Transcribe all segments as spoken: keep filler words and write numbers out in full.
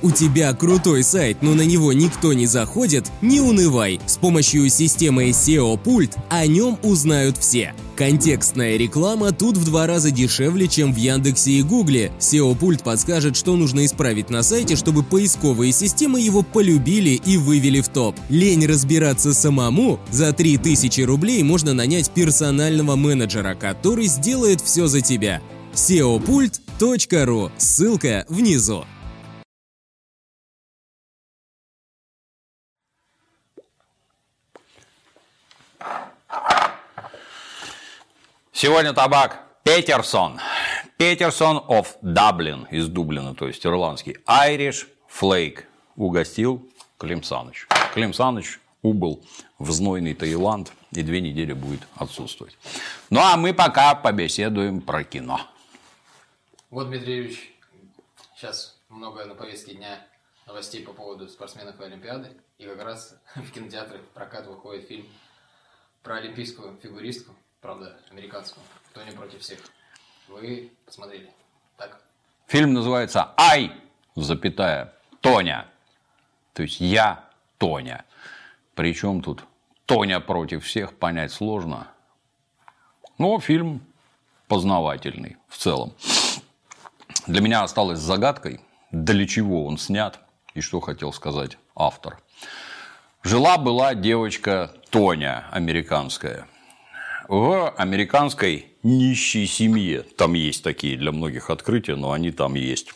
У тебя крутой сайт, но на него никто не заходит? Не унывай. С помощью системы эс и о-пульт о нем узнают все. Контекстная реклама тут в два раза дешевле, чем в Яндексе и Гугле. эс и о-пульт подскажет, что нужно исправить на сайте, чтобы поисковые системы его полюбили и вывели в топ. Лень разбираться самому? За три тысячи рублей можно нанять персонального менеджера, который сделает все за тебя. сео пульт точка ру. Ссылка внизу. Сегодня табак Петерсон. Петерсон of Dublin, из Дублина, то есть ирландский. Irish Flake. Угостил Клим Саныч. Клим Саныч убыл в знойный Таиланд и две недели будет отсутствовать. Ну, а мы пока побеседуем про кино. Вот, Дмитрий Юрьевич, сейчас много на повестке дня новостей по поводу спортсменов и Олимпиады. И как раз в кинотеатры в прокат выходит фильм про олимпийскую фигуристку, правда, американскую, Тоня против всех. Вы посмотрели, так? Фильм называется «Ай, запятая, Тоня». То есть я Тоня. Причем тут Тоня против всех, понять сложно. Но фильм познавательный в целом. Для меня осталось загадкой, для чего он снят и что хотел сказать автор. Жила-была девочка Тоня американская. В американской нищей семье. Там есть такие для многих открытия, но они там есть.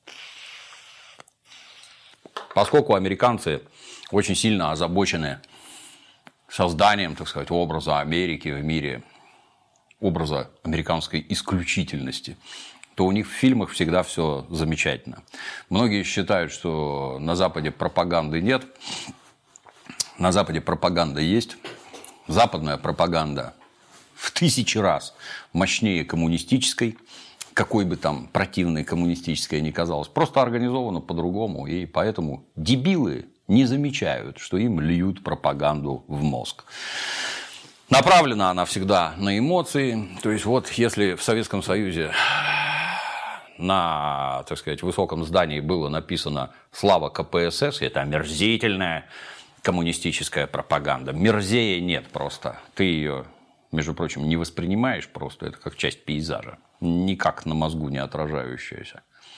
Поскольку американцы очень сильно озабочены созданием, так сказать, образа Америки в мире, образа американской исключительности, то у них в фильмах всегда все замечательно. Многие считают, что на Западе пропаганды нет. На Западе пропаганда есть. Западная пропаганда в тысячи раз мощнее коммунистической, какой бы там противной коммунистической ни казалось, просто организована по-другому, и поэтому дебилы не замечают, что им льют пропаганду в мозг. Направлена она всегда на эмоции, то есть вот если в Советском Союзе на, так сказать, высоком здании было написано «Слава ка пэ эс эс», это омерзительная коммунистическая пропаганда, мерзее нет просто, ты ее, между прочим, не воспринимаешь просто, это как часть пейзажа, никак на мозгу не отражающаяся.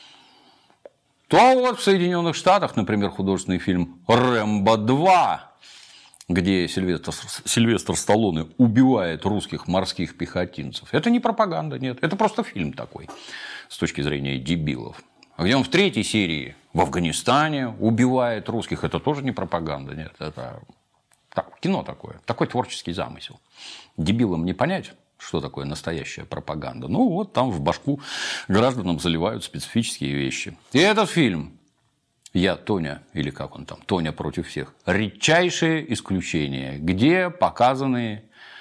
То вот в Соединенных Штатах, например, художественный фильм «Рэмбо два», где Сильвестр, Сильвестр Сталлоне убивает русских морских пехотинцев. Это не пропаганда, нет, это просто фильм такой, с точки зрения дебилов. А где он в третьей серии в Афганистане убивает русских, это тоже не пропаганда, нет, это так, кино такое, такой творческий замысел. Дебилам не понять, что такое настоящая пропаганда. Ну, вот там в башку гражданам заливают специфические вещи. И этот фильм «Я, Тоня», или как он там, «Тоня против всех», редчайшее исключение, где показаны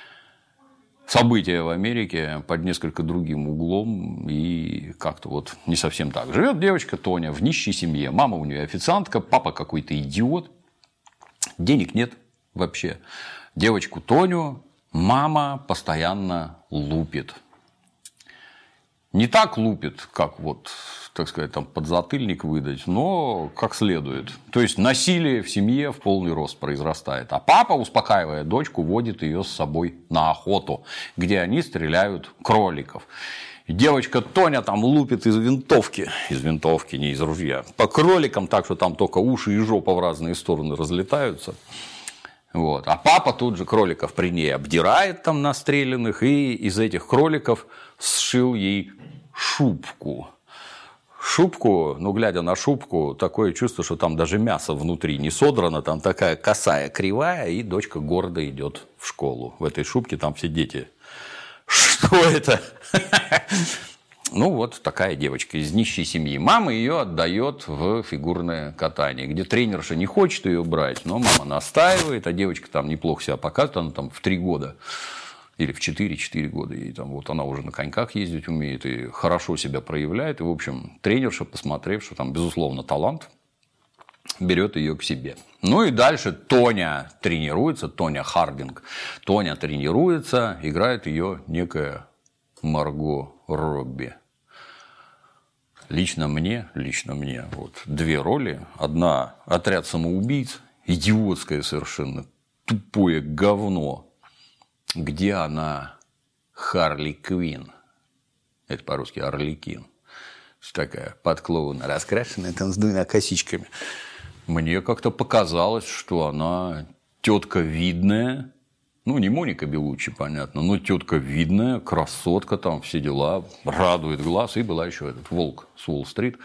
события в Америке под несколько другим углом и как-то вот не совсем так. Живет девочка Тоня в нищей семье, мама у нее официантка, папа какой-то идиот, денег нет вообще. Девочку Тоню мама постоянно лупит. Не так лупит, как вот, так сказать, там подзатыльник выдать, но как следует. То есть насилие в семье в полный рост произрастает. А папа, успокаивая дочку, водит ее с собой на охоту, где они стреляют кроликов. Девочка Тоня там лупит из винтовки, из винтовки, не из ружья, по кроликам так, что там только уши и жопа в разные стороны разлетаются. Вот. А папа тут же кроликов при ней обдирает там настреленных, и из этих кроликов сшил ей шубку. Шубку, ну, глядя на шубку, такое чувство, что там даже мясо внутри не содрано, там такая косая, кривая, и дочка гордо идет в школу. В этой шубке там все дети. Что это? Ну, вот такая девочка из нищей семьи. Мама ее отдает в фигурное катание, где тренерша не хочет ее брать, но мама настаивает, а девочка там неплохо себя показывает, она там в три года или в четыре-четыре года, и там вот она уже на коньках ездить умеет и хорошо себя проявляет. И, в общем, тренерша, посмотрев, что там, безусловно, талант, берет ее к себе. Ну и дальше Тоня тренируется, Тоня Хардинг. Тоня тренируется, играет ее некая Марго Робби. Лично мне, лично мне, вот две роли. Одна – «Отряд самоубийц», идиотское совершенно, тупое говно, где она Харли Квинн. Это по-русски Арлекин. Такая подклоуна, раскрашенная там с двумя косичками. Мне как-то показалось, что она тетка видная. Ну, не Моника Белуччи, понятно, но тетка видная, красотка, там все дела, радует глаз. И была еще этот волк с Уолл-стрит.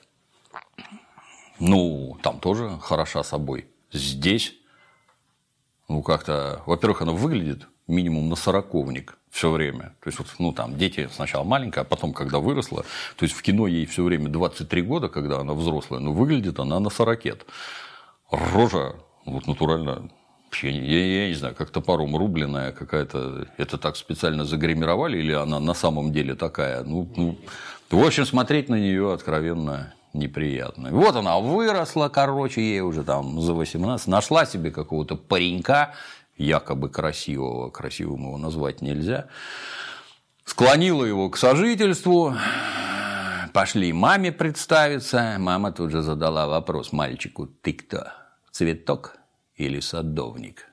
Ну, там тоже хороша собой. Здесь, ну, как-то, во-первых, она выглядит минимум на сороковник все время. То есть, вот, ну, там, дети сначала маленькая, а потом, когда выросла, то есть, в кино ей все время двадцать три года, когда она взрослая, но выглядит она на сорокет. Рожа, вот, натурально, я, я, я не знаю, как топором рубленная какая-то. Это так специально загримировали, или она на самом деле такая? Ну, ну, в общем, смотреть на нее откровенно неприятно. Вот она выросла, короче, ей уже там за восемнадцать, нашла себе какого-то паренька, якобы красивого, красивым его назвать нельзя, склонила его к сожительству, пошли маме представиться, мама тут же задала вопрос мальчику: ты кто, цветок или садовник?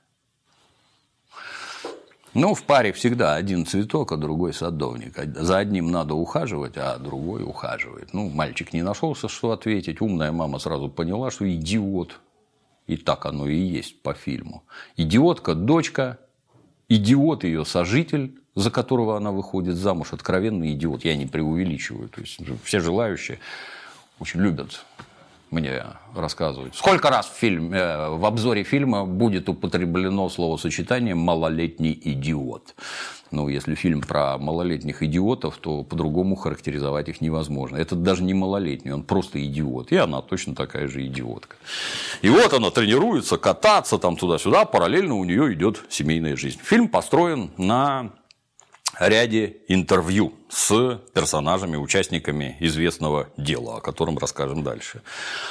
Ну, в паре всегда один цветок, а другой садовник. За одним надо ухаживать, а другой ухаживает. Ну, мальчик не нашелся, что ответить. Умная мама сразу поняла, что идиот. И так оно и есть по фильму. Идиотка – дочка, идиот – ее сожитель, за которого она выходит замуж. Откровенный идиот. Я не преувеличиваю. То есть, все желающие очень любят мне рассказывать. Сколько раз в, фильме, в обзоре фильма будет употреблено словосочетание «малолетний идиот». Ну, если фильм про малолетних идиотов, то по-другому характеризовать их невозможно. Этот даже не малолетний, он просто идиот. И она точно такая же идиотка. И вот она тренируется кататься там туда-сюда, параллельно у нее идет семейная жизнь. Фильм построен на ряде интервью с персонажами, участниками известного дела, о котором расскажем дальше.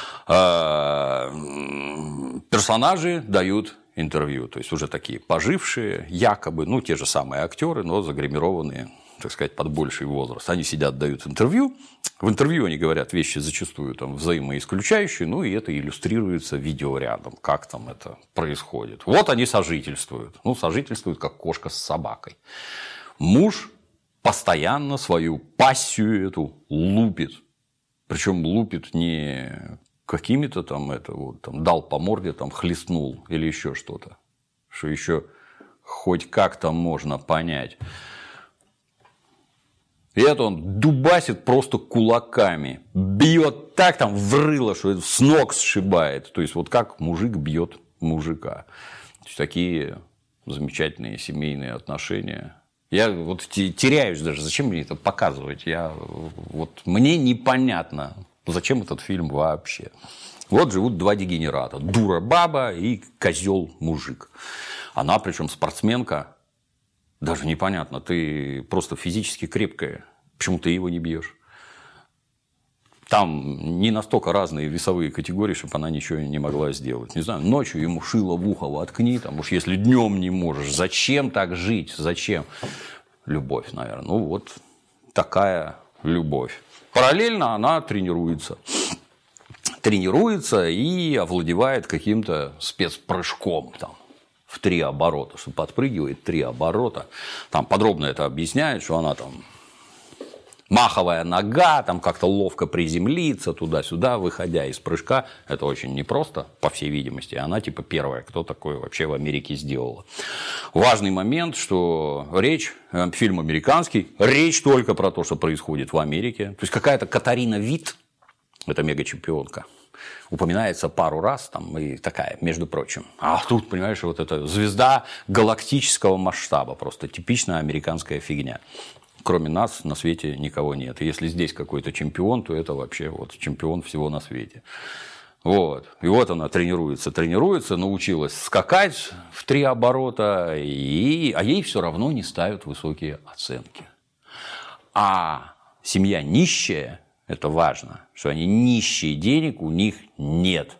Персонажи дают интервью, то есть уже такие пожившие, якобы, ну, те же самые актеры, но загримированные, так сказать, под больший возраст. Они сидят, дают интервью. В интервью они говорят вещи зачастую там взаимоисключающие, ну, и это иллюстрируется видеорядом, как там это происходит. Вот они сожительствуют. Ну, сожительствуют, как кошка с собакой. Муж постоянно свою пассию эту лупит. Причем лупит не какими-то там, это вот, там, дал по морде, там, хлестнул или еще что-то. Что еще хоть как-то можно понять. И это он дубасит просто кулаками. Бьет так там в рыло, что это с ног сшибает. То есть, вот как мужик бьет мужика. То есть, такие замечательные семейные отношения. Я вот теряюсь даже, зачем мне это показывать? Я, вот, мне непонятно, зачем этот фильм вообще. Вот живут два дегенерата. Дура баба и козел мужик. Она, причем спортсменка, даже непонятно, ты просто физически крепкая. Почему ты его не бьешь? Там не настолько разные весовые категории, чтобы она ничего не могла сделать. Не знаю, ночью ему шило в ухо воткни, там, уж если днем не можешь, зачем так жить? Зачем? Любовь, наверное. Ну, вот такая любовь. Параллельно она тренируется. Тренируется и овладевает каким-то спецпрыжком там, в три оборота, что подпрыгивает три оборота. Там подробно это объясняет, что она там маховая нога, там как-то ловко приземлиться туда-сюда, выходя из прыжка. Это очень непросто, по всей видимости. Она типа первая, кто такое вообще в Америке сделала. Важный момент, что речь, фильм американский, речь только про то, что происходит в Америке. То есть, какая-то Катарина Вит, это мега-чемпионка, упоминается пару раз, там, и такая, между прочим. А тут, понимаешь, вот эта звезда галактического масштаба, просто типичная американская фигня. Кроме нас на свете никого нет. И если здесь какой-то чемпион, то это вообще вот чемпион всего на свете. Вот. И вот она тренируется, тренируется, научилась скакать в три оборота, и... а ей все равно не ставят высокие оценки. А семья нищая, это важно, что они нищие, денег у них нет.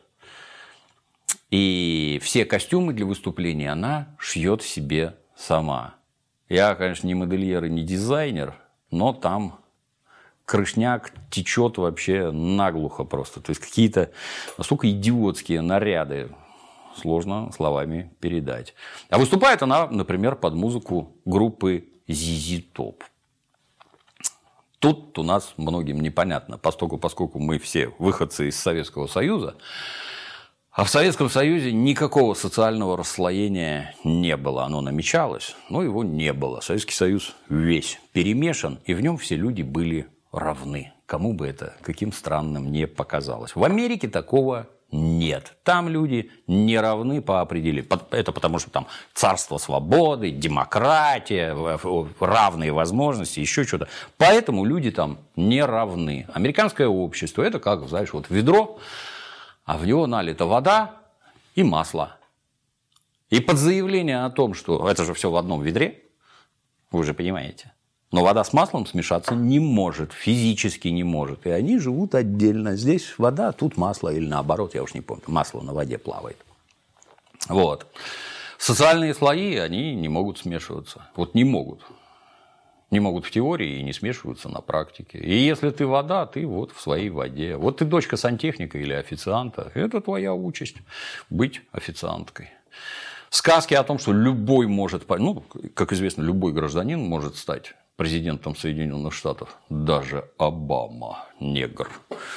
И все костюмы для выступления она шьет себе сама. Я, конечно, не модельер и не дизайнер, но там крышняк течет вообще наглухо просто. То есть какие-то настолько идиотские наряды, сложно словами передать. А выступает она, например, под музыку группы зет зет Top. Тут у нас многим непонятно, поскольку, поскольку мы все выходцы из Советского Союза, а в Советском Союзе никакого социального расслоения не было. Оно намечалось, но его не было. Советский Союз весь перемешан, и в нем все люди были равны. Кому бы это каким странным не показалось. В Америке такого нет. Там люди не равны по определению. Это потому, что там царство свободы, демократия, равные возможности, еще что-то. Поэтому люди там не равны. Американское общество – это как, знаешь, вот ведро, а в него налита вода и масло. И под заявление о том, что это же все в одном ведре, вы же понимаете, но вода с маслом смешаться не может, физически не может. И они живут отдельно. Здесь вода, тут масло, или наоборот, я уж не помню, масло на воде плавает. Вот. Социальные слои, они не могут смешиваться. Вот не могут. Не могут в теории и не смешиваются на практике. И если ты вода, ты вот в своей воде. Вот ты дочка сантехника или официанта, это твоя участь – быть официанткой. Сказки о том, что любой может, ну, как известно, любой гражданин может стать президентом Соединенных Штатов, даже Обама, негр.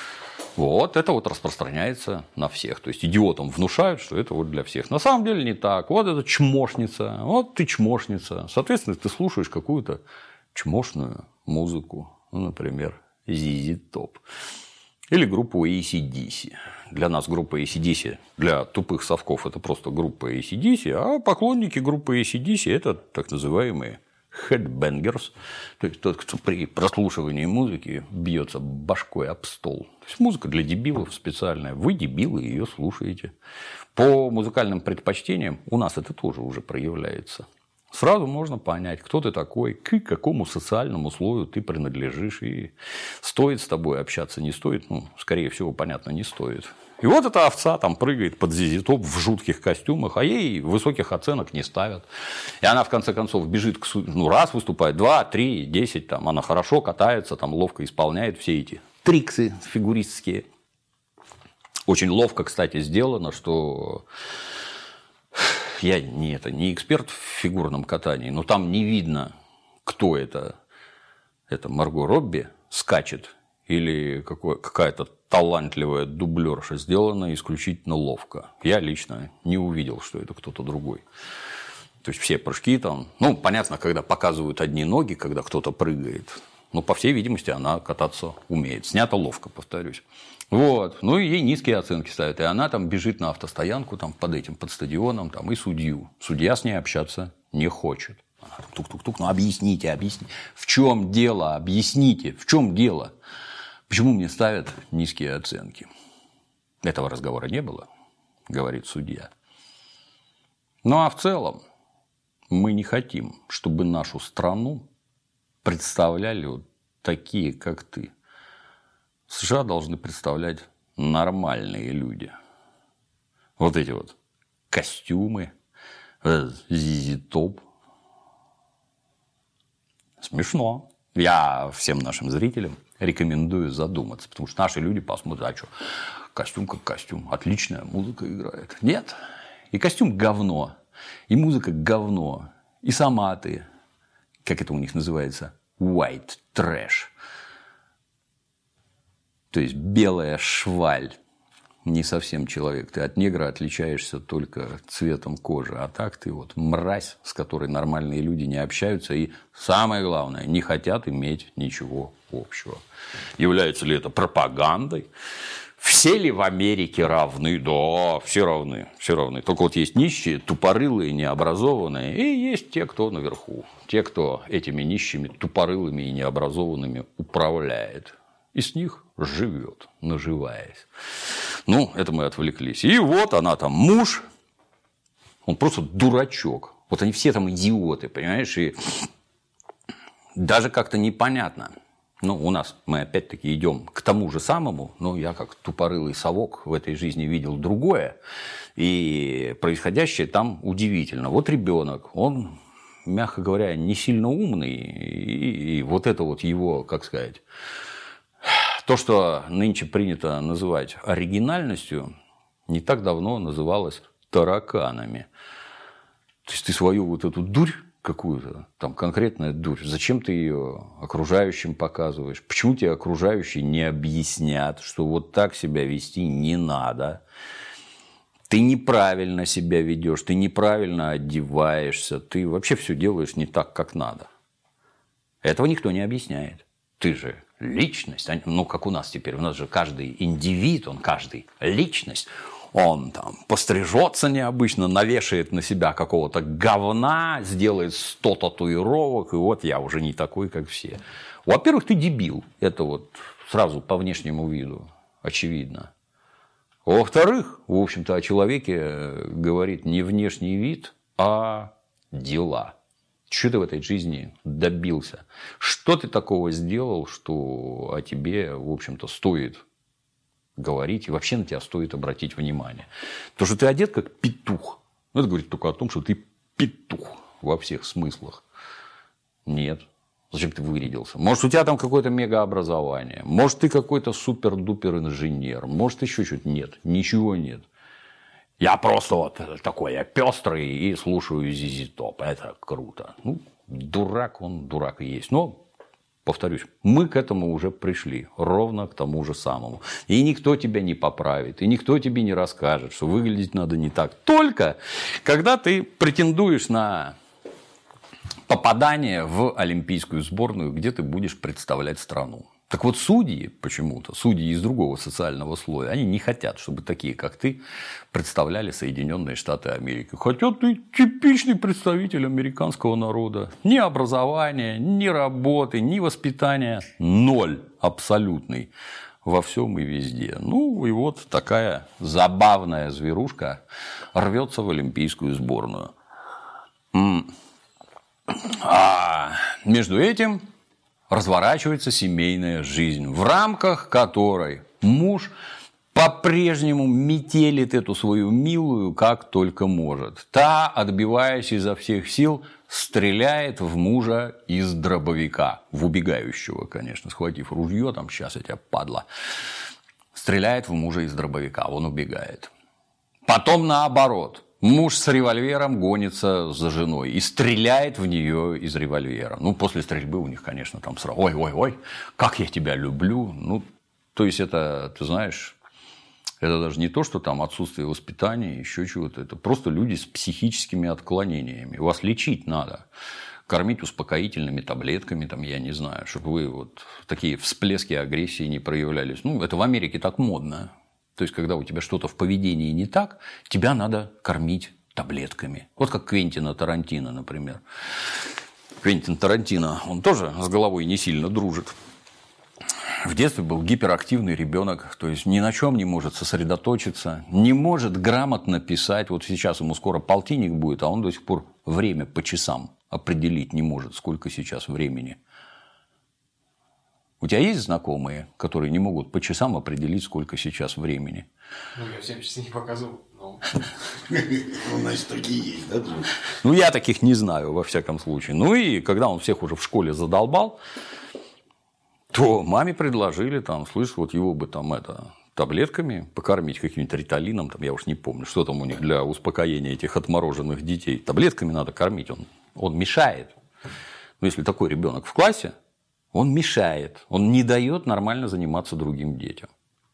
Вот, это вот распространяется на всех. То есть, идиотам внушают, что это вот для всех. На самом деле не так. Вот это чмошница, вот ты чмошница. Соответственно, ты слушаешь какую-то чмошную музыку, ну, например, зет зет Top. Или группу эй си ди си. Для нас группа эй си ди си, для тупых совков, это просто группа эй си ди си, а поклонники группы эй си ди си – это так называемые headbangers, то есть тот, кто при прослушивании музыки бьется башкой об стол. То есть музыка для дебилов специальная. Вы, дебилы, ее слушаете. По музыкальным предпочтениям у нас это тоже уже проявляется. Сразу можно понять, кто ты такой, к какому социальному слою ты принадлежишь, и стоит с тобой общаться, не стоит, ну, скорее всего, понятно, не стоит. И вот эта овца там прыгает под зет зет Top в жутких костюмах, а ей высоких оценок не ставят. И она, в конце концов, бежит, к суду, ну, раз выступает, два, три, десять, там, она хорошо катается, там, ловко исполняет все эти триксы фигуристские. Очень ловко, кстати, сделано, что... Я не, это, не эксперт в фигурном катании, но там не видно, кто это. Это Марго Робби скачет или какое, какая-то талантливая дублерша, сделана исключительно ловко. Я лично не увидел, что это кто-то другой. То есть, все прыжки там... Ну, понятно, когда показывают одни ноги, когда кто-то прыгает. Но, по всей видимости, она кататься умеет. Снято ловко, повторюсь. Вот. Ну, и ей низкие оценки ставят. И она там бежит на автостоянку там, под этим, под стадионом, там, и судью. Судья с ней общаться не хочет. Она там тук-тук-тук, ну, объясните, объясните. В чем дело? Объясните, в чем дело? Почему мне ставят низкие оценки? Этого разговора не было, говорит судья. Ну, а в целом мы не хотим, чтобы нашу страну представляли вот такие, как ты. США должны представлять нормальные люди. Вот эти вот костюмы, зет зет Top. Смешно. Я всем нашим зрителям рекомендую задуматься, потому что наши люди посмотрят, а что, костюм как костюм, отличная музыка играет. Нет. И костюм говно, и музыка говно, и сама ты, как это у них называется, white trash. То есть, белая шваль. Не совсем человек. Ты от негра отличаешься только цветом кожи. А так ты вот мразь, с которой нормальные люди не общаются. И самое главное, не хотят иметь ничего общего. Является ли это пропагандой? Все ли в Америке равны? Да, все равны. Все равны. Только вот есть нищие, тупорылые, необразованные. И есть те, кто наверху. Те, кто этими нищими, тупорылыми и необразованными управляет. И с них живет, наживаясь. Ну, это мы отвлеклись. И вот она там, муж, он просто дурачок. Вот они все там идиоты, понимаешь? И даже как-то непонятно. Ну, у нас мы опять-таки идем к тому же самому. Но я как тупорылый совок в этой жизни видел другое. И происходящее там удивительно. Вот ребенок, он, мягко говоря, не сильно умный. И, и вот это вот его, как сказать... То, что нынче принято называть оригинальностью, не так давно называлось тараканами. То есть ты свою вот эту дурь какую-то, там конкретная дурь, зачем ты ее окружающим показываешь? Почему тебе окружающие не объяснят, что вот так себя вести не надо? Ты неправильно себя ведешь, ты неправильно одеваешься, ты вообще все делаешь не так, как надо. Этого никто не объясняет. Ты же личность, ну как у нас теперь, у нас же каждый индивид, он каждый личность. Он там пострижется необычно, навешает на себя какого-то говна, сделает сто татуировок, и вот я уже не такой, как все. Во-первых, ты дебил. Это вот сразу по внешнему виду очевидно. Во-вторых, в общем-то, о человеке говорит не внешний вид, а дела. Что ты в этой жизни добился? Что ты такого сделал, что о тебе, в общем-то, стоит говорить, и вообще на тебя стоит обратить внимание. То, что ты одет как петух, ну, это говорит только о том, что ты петух во всех смыслах. Нет. Зачем ты вырядился? Может, у тебя там какое-то мегаобразование, может, ты какой-то супер-дупер инженер, может, еще что-то. Нет, ничего нет. Я просто вот такой, я пестрый и слушаю зэ зэ Топ. Это круто. Ну, дурак, он дурак и есть. Но повторюсь, мы к этому уже пришли, ровно к тому же самому. И никто тебя не поправит, и никто тебе не расскажет, что выглядеть надо не так. Только когда ты претендуешь на попадание в олимпийскую сборную, где ты будешь представлять страну. Так вот, судьи почему-то, судьи из другого социального слоя, они не хотят, чтобы такие, как ты, представляли Соединенные Штаты Америки. Хотя ты типичный представитель американского народа. Ни образования, ни работы, ни воспитания. Ноль абсолютный во всем и везде. Ну, и вот такая забавная зверушка рвется в олимпийскую сборную. А между этим разворачивается семейная жизнь, в рамках которой муж по-прежнему метелит эту свою милую как только может. Та, отбиваясь изо всех сил, стреляет в мужа из дробовика. В убегающего, конечно, схватив ружье, там, сейчас я тебя, падла. Стреляет в мужа из дробовика, он убегает. Потом наоборот. Муж с револьвером гонится за женой и стреляет в нее из револьвера. Ну, после стрельбы у них, конечно, там сразу, ой-ой-ой, как я тебя люблю. Ну, то есть, это, ты знаешь, это даже не то, что там отсутствие воспитания, еще чего-то. Это просто люди с психическими отклонениями. Вас лечить надо. Кормить успокоительными таблетками, там, я не знаю, чтобы вы вот такие всплески агрессии не проявлялись. Ну, это в Америке так модно. То есть, когда у тебя что-то в поведении не так, тебя надо кормить таблетками. Вот как Квентина Тарантино, например. Квентин Тарантино, он тоже с головой не сильно дружит. В детстве был гиперактивный ребенок, то есть ни на чем не может сосредоточиться, не может грамотно писать. Вот сейчас ему скоро полтинник будет, а он до сих пор время по часам определить не может, сколько сейчас времени. У тебя есть знакомые, которые не могут по часам определить, сколько сейчас времени? Ну, я всем часы не показывал. Но... Ну, значит, такие есть, да? Ну, я таких не знаю, во всяком случае. Ну, и когда он всех уже в школе задолбал, то маме предложили, там, слышь, вот его бы там это... таблетками покормить, каким-нибудь риталином, там, я уж не помню, что там у них для успокоения этих отмороженных детей. Таблетками надо кормить, он, он мешает. Но если такой ребенок в классе, он мешает, он не дает нормально заниматься другим детям.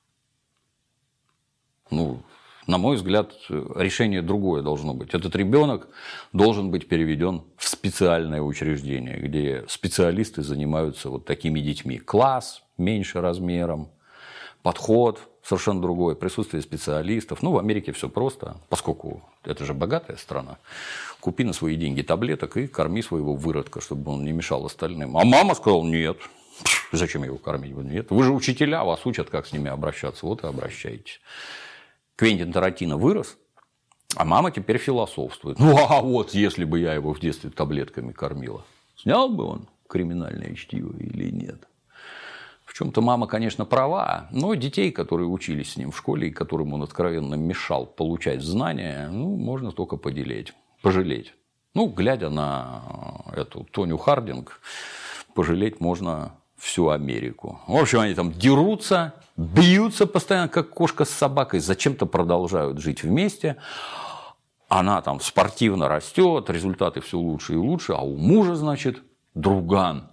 Ну, на мой взгляд, решение другое должно быть. Этот ребенок должен быть переведен в специальное учреждение, где специалисты занимаются вот такими детьми. Класс меньше размером, подход совершенно другой, присутствие специалистов. Ну, в Америке все просто, поскольку это же богатая страна. Купи на свои деньги таблеток и корми своего выродка, чтобы он не мешал остальным. А мама сказала, нет. Зачем его кормить? Нет. Вы же учителя, вас учат, как с ними обращаться. Вот и обращайтесь. Квентин Тарантино вырос, а мама теперь философствует. Ну, а вот если бы я его в детстве таблетками кормила, снял бы он криминальное чтиво или нет? В чем-то мама, конечно, права, но детей, которые учились с ним в школе и которым он откровенно мешал получать знания, ну, можно только поделить, пожалеть. Ну, глядя на эту Тоню Хардинг, пожалеть можно всю Америку. В общем, они там дерутся, бьются постоянно, как кошка с собакой, зачем-то продолжают жить вместе. Она там спортивно растет, результаты все лучше и лучше, а у мужа, значит, друган.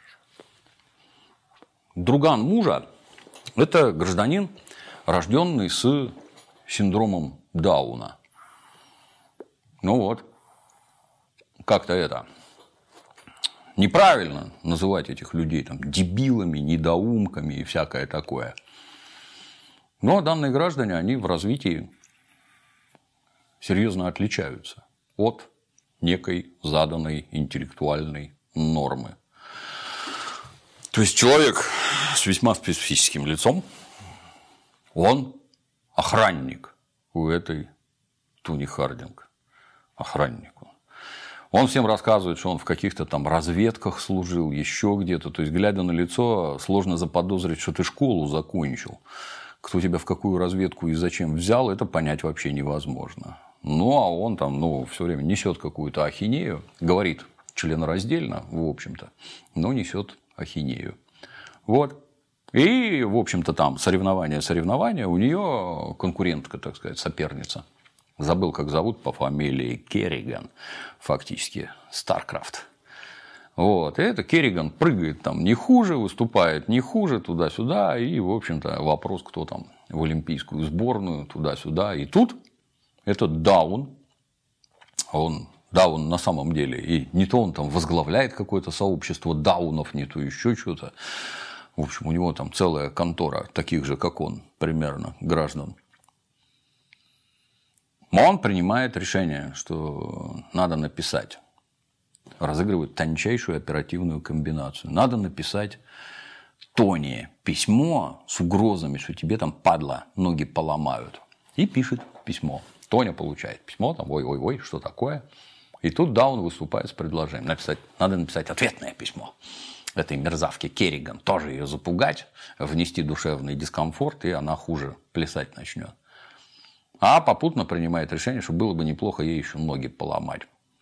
Друган мужа – это гражданин, рожденный с синдромом Дауна. Ну вот, как-то это неправильно называть этих людей там дебилами, недоумками и всякое такое. Но данные граждане, они в развитии серьезно отличаются от некой заданной интеллектуальной нормы. То есть человек с весьма специфическим лицом, он охранник у этой Тони Хардинг. Охранник. Он всем рассказывает, что он в каких-то там разведках служил, еще где-то. То есть, глядя на лицо, сложно заподозрить, что ты школу закончил. Кто тебя в какую разведку и зачем взял, это понять вообще невозможно. Ну, а он там, ну, все время несет какую-то ахинею, говорит членораздельно, в общем-то, но несет ахинею. Вот. И, в общем-то, там соревнования, соревнования, у нее конкурентка, так сказать, соперница. Забыл, как зовут по фамилии Керриган, фактически, Старкрафт. Вот. И это Керриган прыгает там не хуже, выступает не хуже, туда-сюда. И, в общем-то, вопрос, кто там в олимпийскую сборную, туда-сюда. И тут этот Даун, он, Даун на самом деле, и не то он там возглавляет какое-то сообщество даунов, не то еще что-то. В общем, у него там целая контора таких же, как он, примерно, граждан. Он принимает решение, что надо написать, разыгрывает тончайшую оперативную комбинацию. Надо написать Тони письмо с угрозами, что тебе там, падла, ноги поломают. И пишет письмо. Тоня получает письмо, там, ой-ой-ой, что такое. И тут Даун выступает с предложением. Написать, надо написать ответное письмо этой мерзавке Керриган. Тоже ее запугать, внести душевный дискомфорт, и она хуже плясать начнет. А попутно принимает решение, что было бы неплохо ей еще ноги поломать.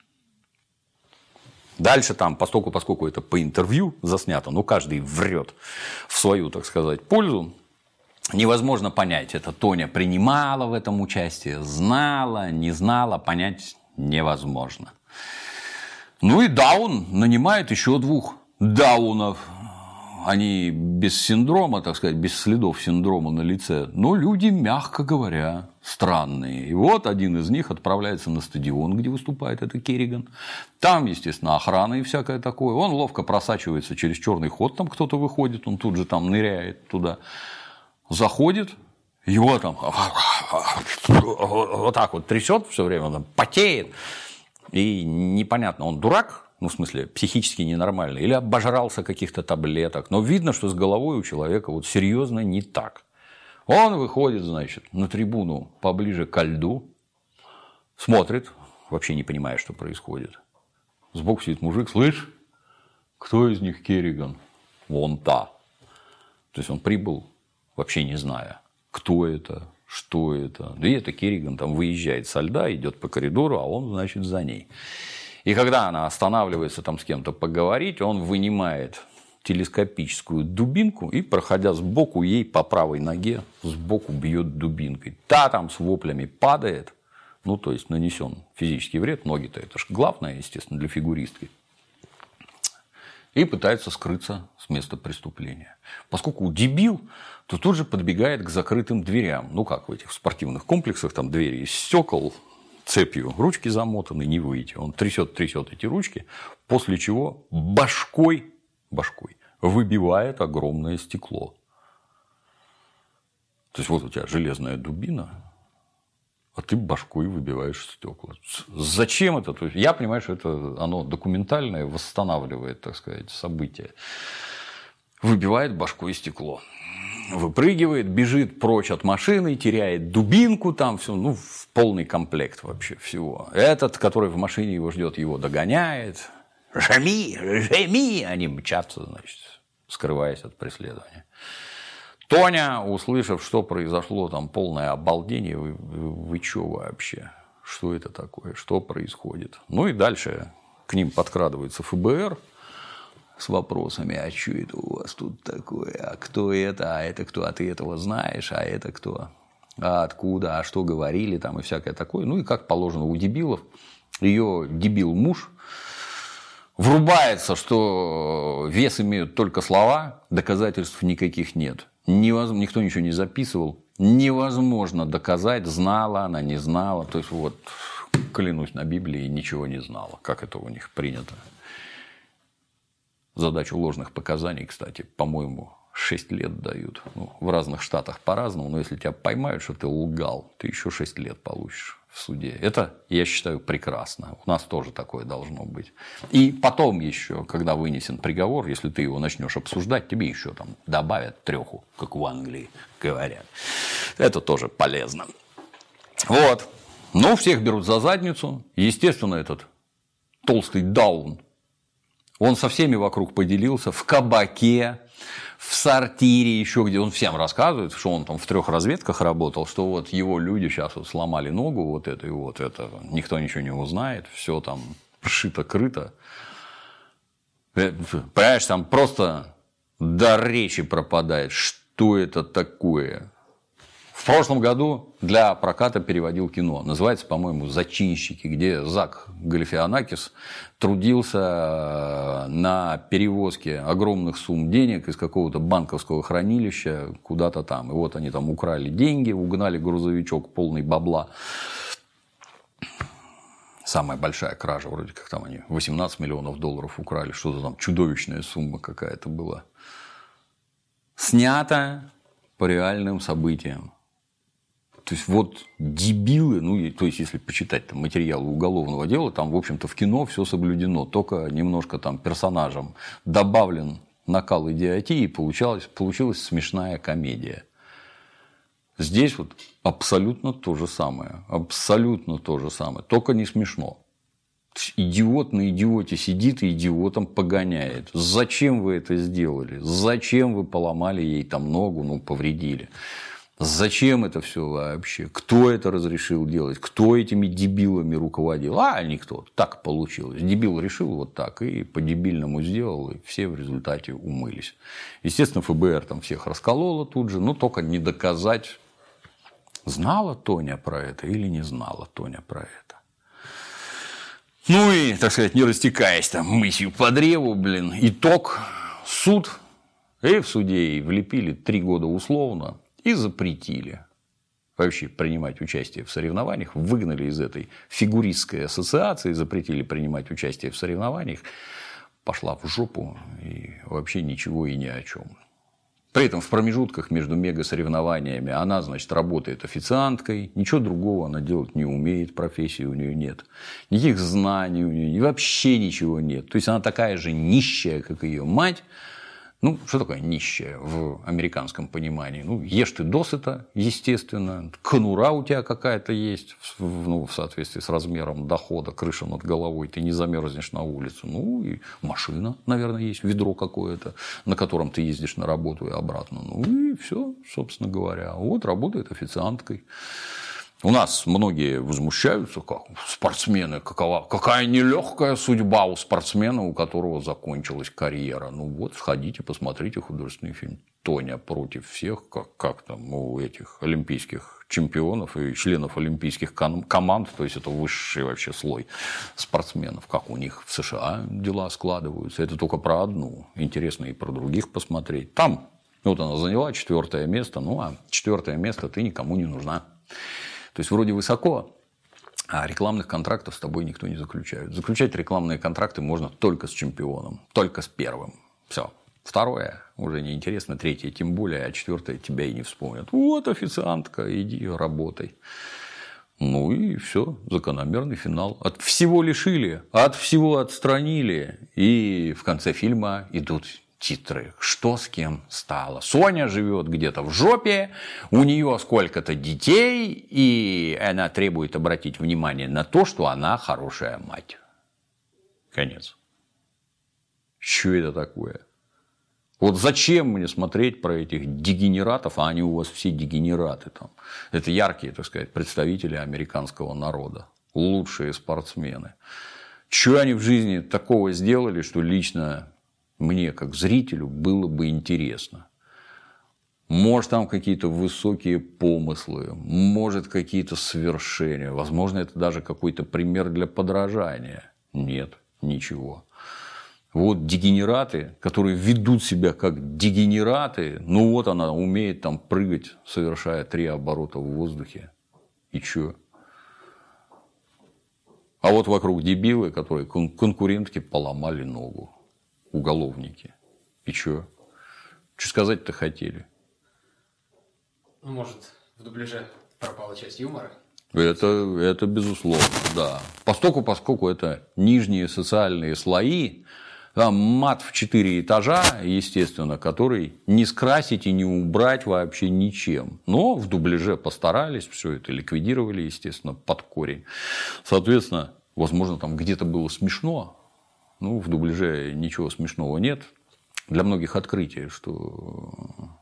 Дальше там, поскольку, поскольку это по интервью заснято, ну, каждый врет в свою, так сказать, пользу, невозможно понять, это Тоня принимала в этом участие, знала, не знала, понять невозможно. Ну и Даун нанимает еще двух Даунов. Они без синдрома, так сказать, без следов синдрома на лице, но люди, мягко говоря, странные. И вот один из них отправляется на стадион, где выступает эта Керриган. Там, естественно, охрана и всякое такое. Он ловко просачивается через черный ход, там кто-то выходит, он тут же там ныряет туда, заходит, его там вот так вот трясет все время, он там потеет, и непонятно, он дурак. Ну, в смысле, психически ненормальный, или обожрался каких-то таблеток. Но видно, что с головой у человека вот серьезно не так. Он выходит, значит, на трибуну поближе ко льду, смотрит, вообще не понимая, что происходит. Сбоку сидит мужик, слышь, кто из них Керриган? Вон та. То есть он прибыл, вообще не зная, кто это, что это. Да и это Керриган там выезжает со льда, идет по коридору, а он, значит, за ней. И когда она останавливается там с кем-то поговорить, он вынимает телескопическую дубинку и, проходя сбоку, ей по правой ноге сбоку бьет дубинкой. Та там с воплями падает, ну, то есть нанесен физический вред, ноги-то это же главное, естественно, для фигуристки. И пытается скрыться с места преступления. Поскольку дебил, то тут же подбегает к закрытым дверям. Ну, как в этих спортивных комплексах, там двери из стекол, цепью ручки замотаны, не выйти. Он трясет-трясет эти ручки, после чего башкой, башкой выбивает огромное стекло. То есть, вот у тебя железная дубина, а ты башкой выбиваешь стекла. Зачем это? То есть, я понимаю, что это оно документальное, восстанавливает, так сказать, события. Выбивает башкой стекло. Выпрыгивает, бежит прочь от машины, теряет дубинку, там все, ну, в полный комплект вообще всего. Этот, который в машине его ждет, его догоняет. Жми, жми! Они мчатся, значит, скрываясь от преследования. Тоня, услышав, что произошло, там полное обалдение, вы, вы, вы что вообще? Что это такое? Что происходит? Ну и дальше к ним подкрадывается эф бэ эр. с вопросами, а что это у вас тут такое, а кто это, а это кто, а ты этого знаешь, а это кто, а откуда, а что говорили там и всякое такое. Ну и как положено у дебилов, ее дебил-муж врубается, что вес имеют только слова, доказательств никаких нет. Невозможно, никто ничего не записывал, невозможно доказать, знала она, не знала. То есть, вот, клянусь на Библии, ничего не знала, как это у них принято. Задачу ложных показаний, кстати, по-моему, шесть лет дают. Ну, в разных штатах по-разному, но если тебя поймают, что ты лгал, ты еще шесть лет получишь в суде. Это, я считаю, прекрасно. У нас тоже такое должно быть. И потом еще, когда вынесен приговор, если ты его начнешь обсуждать, тебе еще там добавят треху, как в Англии говорят. Это тоже полезно. Вот. Ну, всех берут за задницу. Естественно, этот толстый даун, он со всеми вокруг поделился, в кабаке, в сортире, еще где он всем рассказывает, что он там в трех разведках работал, что вот его люди сейчас вот сломали ногу, вот это и вот это, никто ничего не узнает, все там шито-крыто. Понимаешь, там просто до речи пропадает, что это такое. В прошлом году для проката переводил кино. Называется, по-моему, «Зачинщики», где Зак Галифианакис трудился на перевозке огромных сумм денег из какого-то банковского хранилища куда-то там. И вот они там украли деньги, угнали грузовичок полный бабла. Самая большая кража, вроде как там они восемнадцать миллионов долларов украли. Что-то там чудовищная сумма какая-то была. Снято по реальным событиям. То есть, вот дебилы, ну, то есть, если почитать там материалы уголовного дела, там, в общем-то, в кино все соблюдено, только немножко там персонажам добавлен накал идиотии, и получалась, получилась смешная комедия. Здесь вот абсолютно то же самое, абсолютно то же самое, только не смешно. Идиот на идиоте сидит и идиотом погоняет. Зачем вы это сделали? Зачем вы поломали ей там ногу, ну, повредили? Зачем это все вообще? Кто это разрешил делать? Кто этими дебилами руководил? А, никто. Так получилось. Дебил решил вот так и по-дебильному сделал, и все в результате умылись. Естественно, ФБР там всех раскололо тут же, но только не доказать, знала Тоня про это или не знала Тоня про это. Ну и, так сказать, не растекаясь там мысью по древу, блин, итог, суд, и в суде ей влепили три года условно. И запретили вообще принимать участие в соревнованиях, выгнали из этой фигуристской ассоциации, запретили принимать участие в соревнованиях, пошла в жопу и вообще ничего и ни о чем. При этом в промежутках между мега-соревнованиями она, значит, работает официанткой, ничего другого она делать не умеет, профессии у нее нет, никаких знаний у нее, вообще ничего нет. То есть, она такая же нищая, как ее мать. Ну, что такое нищая в американском понимании? Ну, ешь ты досыта, естественно, конура у тебя какая-то есть, ну, в соответствии с размером дохода, крыша над головой, ты не замерзнешь на улицу. Ну, и машина, наверное, есть, ведро какое-то, на котором ты ездишь на работу и обратно. Ну, и все, собственно говоря. Вот работает официанткой. У нас многие возмущаются, как спортсмены, какова, какая нелегкая судьба у спортсмена, у которого закончилась карьера. Ну вот, сходите, посмотрите художественный фильм «Тоня против всех», как, как там у этих олимпийских чемпионов и членов олимпийских команд, то есть это высший вообще слой спортсменов, как у них в США дела складываются. Это только про одну, интересно и про других посмотреть. Там вот она заняла четвертое место, ну а четвертое место ты никому не нужна. То есть, вроде высоко, а рекламных контрактов с тобой никто не заключает. Заключать рекламные контракты можно только с чемпионом, только с первым. Все. Второе уже неинтересно, третье тем более, а четвертое тебя и не вспомнят. Вот официантка, иди работай. Ну и все, закономерный финал. От всего лишили, от всего отстранили. И в конце фильма идут титры. Что с кем стало? Соня живет где-то в жопе, у нее сколько-то детей, и она требует обратить внимание на то, что она хорошая мать. Конец. Что это такое? Вот зачем мне смотреть про этих дегенератов, а они у вас все дегенераты там. Это яркие, так сказать, представители американского народа. Лучшие спортсмены. Что они в жизни такого сделали, что лично мне, как зрителю, было бы интересно. Может, там какие-то высокие помыслы, может, какие-то свершения. Возможно, это даже какой-то пример для подражания. Нет, ничего. Вот дегенераты, которые ведут себя как дегенераты, ну вот она умеет там прыгать, совершая три оборота в воздухе. И чё? А вот вокруг дебилы, которые конкурентки поломали ногу. Уголовники. И чё? Что сказать-то хотели? Ну, может, в дубляже пропала часть юмора? Это, это безусловно, да. Поскольку, поскольку это нижние социальные слои, там мат в четыре этажа, естественно, который не скрасить и не убрать вообще ничем. Но в дубляже постарались, все это ликвидировали, естественно, под корень. Соответственно, возможно, там где-то было смешно. Ну, в дубляже ничего смешного нет. Для многих открытие, что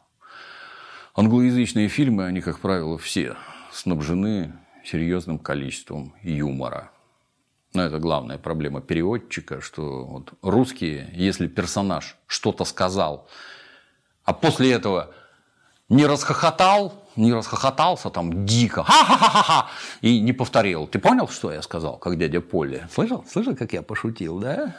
англоязычные фильмы, они, как правило, все снабжены серьезным количеством юмора. Но это главная проблема переводчика, что вот русские, если персонаж что-то сказал, а после этого не расхохотал, не расхохотался там дико, ха-ха-ха-ха, и не повторил. Ты понял, что я сказал, как дядя Поля? Слышал? Слышал, как я пошутил, да?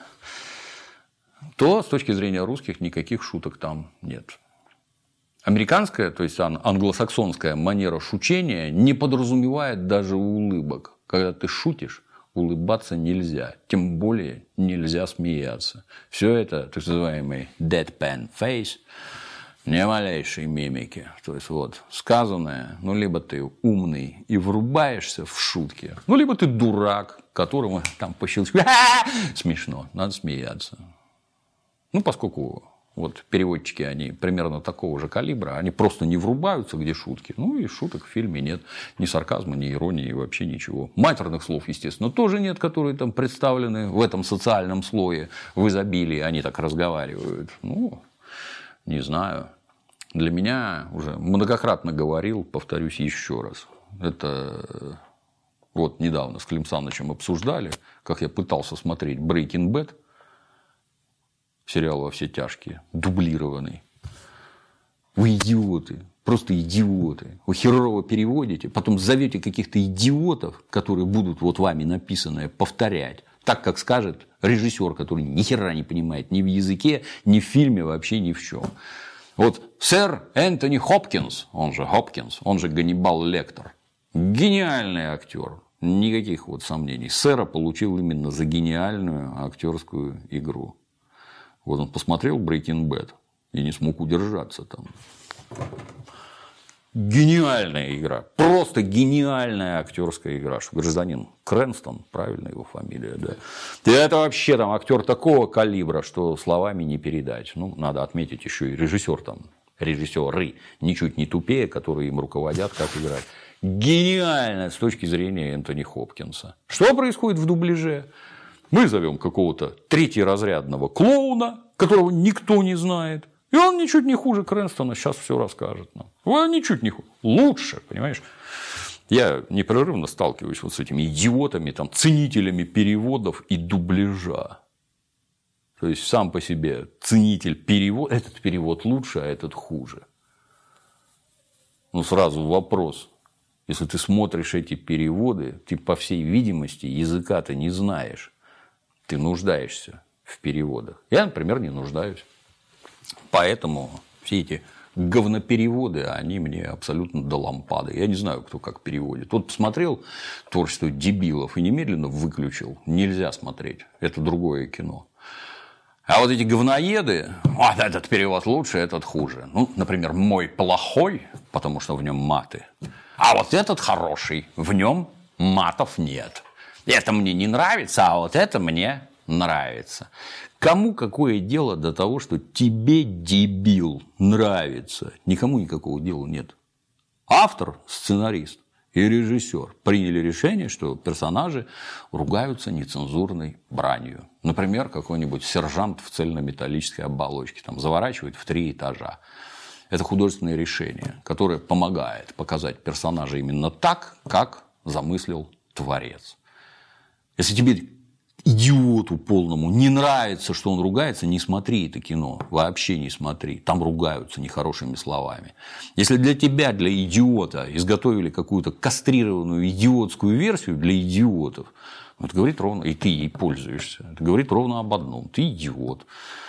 То с точки зрения русских никаких шуток там нет. Американская, то есть англосаксонская манера шучения не подразумевает даже улыбок. Когда ты шутишь, улыбаться нельзя, тем более нельзя смеяться. Все это так называемый deadpan face, ни малейшей мимики. То есть вот сказанное, ну либо ты умный и врубаешься в шутки, ну либо ты дурак, которому там по щелчку смешно, надо смеяться. Ну поскольку вот переводчики, они примерно такого же калибра, они просто не врубаются, где шутки. Ну, и шуток в фильме нет. Ни сарказма, ни иронии, вообще ничего. Матерных слов, естественно, тоже нет, которые там представлены в этом социальном слое в изобилии. Они так разговаривают. Ну, не знаю. Для меня уже многократно говорил, повторюсь еще раз. Это вот недавно с Клим Санычем обсуждали, как я пытался смотреть Breaking Bad. Сериал «Во все тяжкие», дублированный. Вы идиоты, просто идиоты. Вы херово переводите, потом зовете каких-то идиотов, которые будут вот вами написанное повторять, так, как скажет режиссер, который ни хера не понимает ни в языке, ни в фильме, вообще ни в чем. Вот сэр Энтони Хопкинс, он же Хопкинс, он же Ганнибал Лектор, гениальный актер. Никаких вот сомнений. Сэра получил именно за гениальную актерскую игру. Вот он посмотрел Breaking Bad и не смог удержаться там. Гениальная игра. Просто гениальная актерская игра. Что гражданин Крэнстон, правильно его фамилия, да. И это вообще там актер такого калибра, что словами не передать. Ну, надо отметить еще и режиссер там. Режиссеры ничуть не тупее, которые им руководят, как играть. Гениально с точки зрения Энтони Хопкинса. Что происходит в дубляже? Мы зовем какого-то третьеразрядного клоуна, которого никто не знает. И он ничуть не хуже Крэнстона сейчас все расскажет нам. Он ничуть не хуже. Лучше, понимаешь? Я непрерывно сталкиваюсь вот с этими идиотами, там, ценителями переводов и дубляжа. То есть сам по себе ценитель перевода, этот перевод лучше, а этот хуже. Ну, сразу вопрос. Если ты смотришь эти переводы, ты, по всей видимости, языка-то не знаешь. Ты нуждаешься в переводах. Я, например, не нуждаюсь. Поэтому все эти говнопереводы, они мне абсолютно до лампады. Я не знаю, кто как переводит. Вот посмотрел творчество дебилов и немедленно выключил. Нельзя смотреть. Это другое кино. А вот эти говноеды, вот этот перевод лучше, этот хуже. Ну, например, мой плохой, потому что в нем маты. А вот этот хороший, в нем матов нет. Это мне не нравится, а вот это мне нравится. Кому какое дело до того, что тебе, дебил, нравится? Никому никакого дела нет. Автор, сценарист и режиссер приняли решение, что персонажи ругаются нецензурной бранью. Например, какой-нибудь сержант в цельнометаллической оболочке там, заворачивает в три этажа. Это художественное решение, которое помогает показать персонажа именно так, как замыслил творец. Если тебе идиоту полному не нравится, что он ругается, не смотри это кино. Вообще не смотри. Там ругаются нехорошими словами. Если для тебя, для идиота, изготовили какую-то кастрированную идиотскую версию для идиотов, это говорит ровно, и ты ей пользуешься, это говорит ровно об одном. Ты идиот.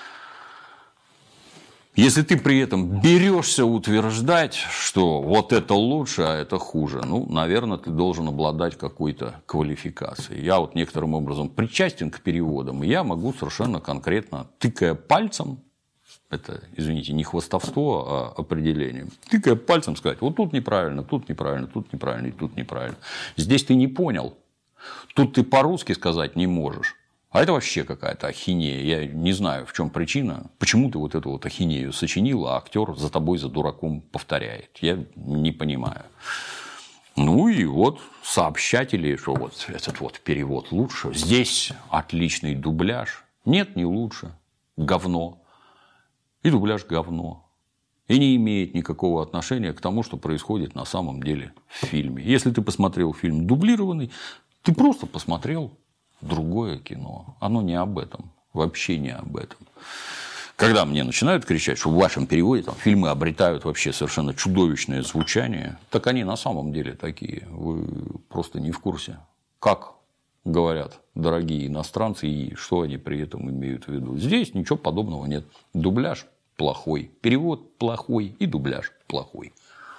Если ты при этом берешься утверждать, что вот это лучше, а это хуже, ну, наверное, ты должен обладать какой-то квалификацией. Я вот некоторым образом причастен к переводам, и я могу совершенно конкретно, тыкая пальцем, это, извините, не хвастовство, а определение, тыкая пальцем сказать, вот тут неправильно, тут неправильно, тут неправильно, и тут неправильно. Здесь ты не понял, тут ты по-русски сказать не можешь. А это вообще какая-то ахинея. Я не знаю, в чем причина. Почему ты вот эту вот ахинею сочинил, а актер за тобой, за дураком повторяет. Я не понимаю. Ну и вот сообщатели, что вот этот вот перевод лучше. Здесь отличный дубляж. Нет, не лучше. Говно. И дубляж говно. И не имеет никакого отношения к тому, что происходит на самом деле в фильме. Если ты посмотрел фильм дублированный, ты просто посмотрел другое кино. Оно не об этом. Вообще не об этом. Когда мне начинают кричать, что в вашем переводе там, фильмы обретают вообще совершенно чудовищное звучание, так они на самом деле такие. Вы просто не в курсе, как говорят дорогие иностранцы и что они при этом имеют в виду. Здесь ничего подобного нет. Дубляж плохой, перевод плохой и дубляж плохой.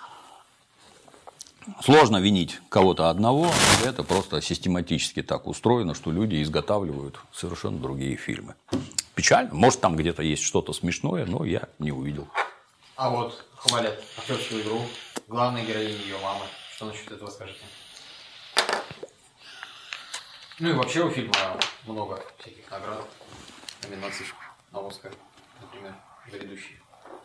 Сложно винить кого-то одного, это просто систематически так устроено, что люди изготавливают совершенно другие фильмы. Печально. Может, там где-то есть что-то смешное, но я не увидел. А вот хвалят актерскую игру главной героини, ее мамы. Что насчет этого скажете? Ну и вообще у фильма много всяких наград, номинаций на Оскар, например, за ведущие.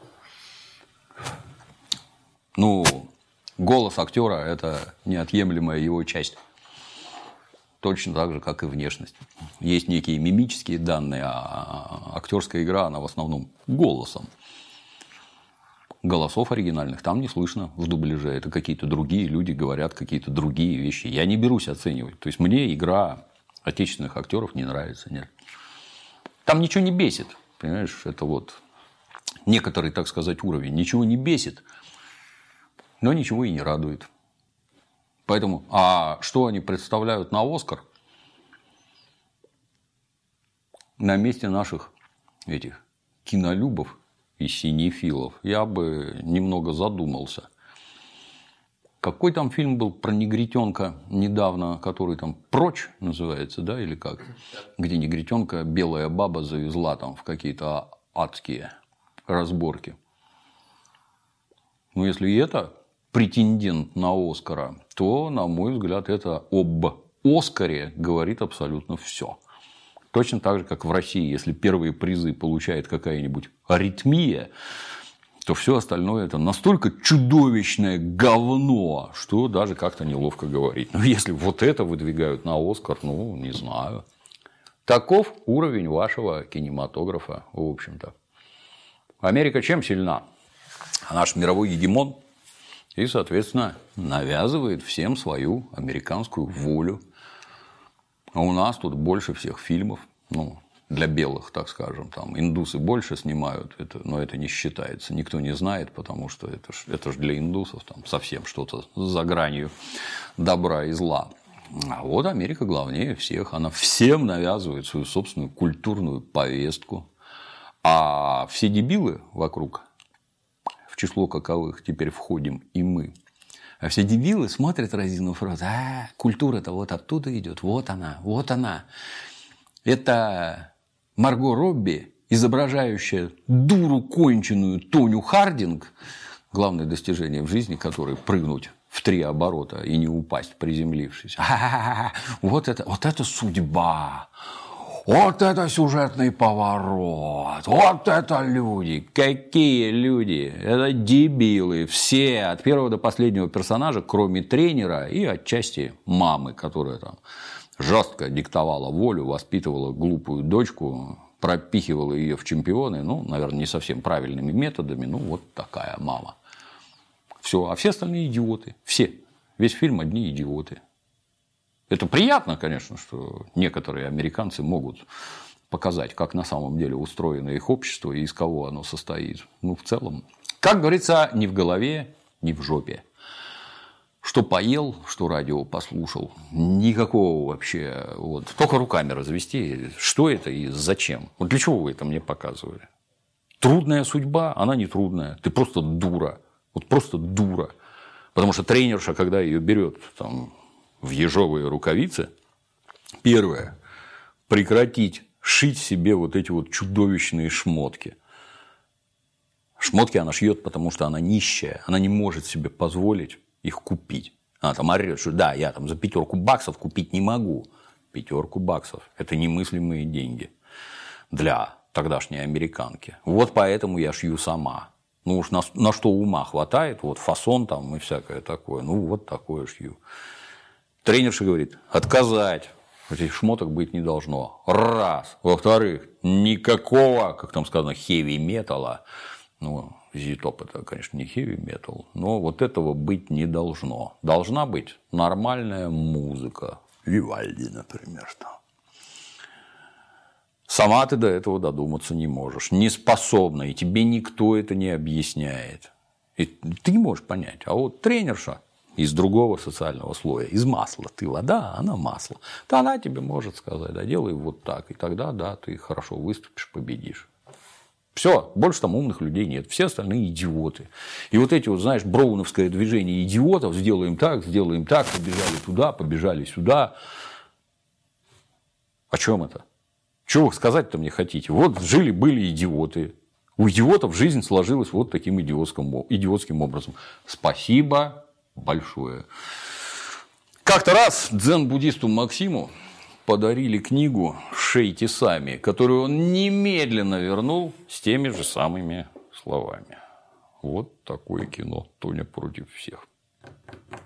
Ну, голос актера – это неотъемлемая его часть. Точно так же, как и внешность. Есть некие мимические данные, а актерская игра, она в основном голосом. Голосов оригинальных там не слышно в дубляже. Это какие-то другие люди говорят какие-то другие вещи. Я не берусь оценивать. То есть, мне игра отечественных актеров не нравится. Нет. Там ничего не бесит. Понимаешь, это вот некоторый, так сказать, уровень. Ничего не бесит, но ничего и не радует. Поэтому, а что они представляют на Оскар? На месте наших этих кинолюбов и синефилов я бы немного задумался. Какой там фильм был про негритенка недавно, который там «Прочь» называется, да, или как? Где негритенка, белая баба завезла там в какие-то адские разборки. Ну, если это претендент на Оскара, то, на мой взгляд, это об Оскаре говорит абсолютно все. Точно так же, как в России, если первые призы получает какая-нибудь аритмия, то все остальное это настолько чудовищное говно, что даже как-то неловко говорить. Но если вот это выдвигают на Оскар, ну, не знаю. Таков уровень вашего кинематографа, в общем-то. Америка чем сильна? Наш мировой гегемон. И, соответственно, навязывает всем свою американскую волю. А у нас тут больше всех фильмов, ну, для белых, так скажем, там индусы больше снимают, это, но это не считается, никто не знает, потому что это ж, это ж для индусов там совсем что-то за гранью добра и зла. А вот Америка главнее всех, она всем навязывает свою собственную культурную повестку, а все дебилы вокруг, в число каковых теперь входим и мы. А все дебилы смотрят, разинув рот, а, культура-то вот оттуда идет, вот она, вот она. Это Марго Робби, изображающая дуру конченую Тоню Хардинг, главное достижение в жизни которой прыгнуть в три оборота и не упасть, приземлившись. А-а-а, вот это, вот это судьба. Вот это сюжетный поворот, вот это люди, какие люди, это дебилы, все, от первого до последнего персонажа, кроме тренера и отчасти мамы, которая там жестко диктовала волю, воспитывала глупую дочку, пропихивала ее в чемпионы, ну, наверное, не совсем правильными методами, ну, вот такая мама. Все, а все остальные идиоты, все, весь фильм одни идиоты. Это приятно, конечно, что некоторые американцы могут показать, как на самом деле устроено их общество и из кого оно состоит. Ну, в целом, как говорится, ни в голове, ни в жопе. Что поел, что радио послушал. Никакого вообще. Вот. Только руками развести. Что это и зачем? Вот для чего вы это мне показывали? Трудная судьба, она не трудная. Ты просто дура. Вот просто дура. Потому что тренерша, когда ее берет там, в ежовые рукавицы, первое, прекратить шить себе вот эти вот чудовищные шмотки. Шмотки она шьет, потому что она нищая. Она не может себе позволить их купить. Она там орет, что да, я там за пятерку баксов купить не могу. Пятерку баксов. Это немыслимые деньги для тогдашней американки. Вот поэтому я шью сама. Ну уж на, на что ума хватает, вот фасон там и всякое такое. Ну вот такое шью. Тренерша говорит, отказать. Этих шмоток быть не должно. Раз. Во-вторых, никакого, как там сказано, хэви-металла. Ну, Зитоп это, конечно, не хэви-метал, но вот этого быть не должно. Должна быть нормальная музыка. Вивальди, например, там. Сама ты до этого додуматься не можешь. Не способна, и тебе никто это не объясняет. И ты не можешь понять. А вот тренерша из другого социального слоя, из масла. Ты вода, она масло. То она тебе может сказать, да, делай вот так. И тогда, да, ты хорошо выступишь, победишь. Все, больше там умных людей нет. Все остальные идиоты. И вот эти вот, знаешь, броуновское движение идиотов, сделаем так, сделаем так, побежали туда, побежали сюда. О чем это? Чего вы сказать-то мне хотите? Вот жили-были идиоты. У идиотов жизнь сложилась вот таким идиотским, идиотским образом. Спасибо большое. Как-то раз дзен-буддисту Максиму подарили книгу «Шейте сами», которую он немедленно вернул с теми же самыми словами. Вот такое кино. Тоня против всех.